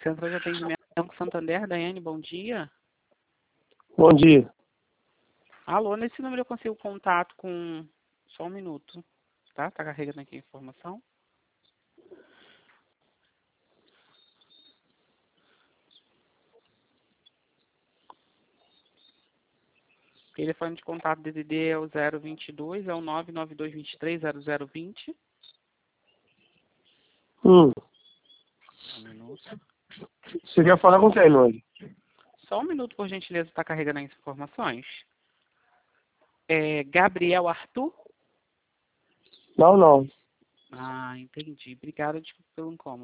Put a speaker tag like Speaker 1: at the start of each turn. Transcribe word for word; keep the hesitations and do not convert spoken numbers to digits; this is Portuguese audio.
Speaker 1: Central de Atendimento Banco Santander, Daiane, bom dia.
Speaker 2: Bom dia.
Speaker 1: Alô, nesse número eu consigo contato com... Só um minuto, tá? Tá carregando aqui a informação. Telefone de contato D D D é o zero vinte e dois, é o nove nove dois dois três zero zero vinte.
Speaker 2: Hum.
Speaker 1: Um minuto.
Speaker 2: Você quer falar com quem, mano?
Speaker 1: Só um minuto, por gentileza, está carregando as informações. É Gabriel Arthur?
Speaker 2: Não, não.
Speaker 1: Ah, entendi. Obrigada, desculpa pelo incômodo.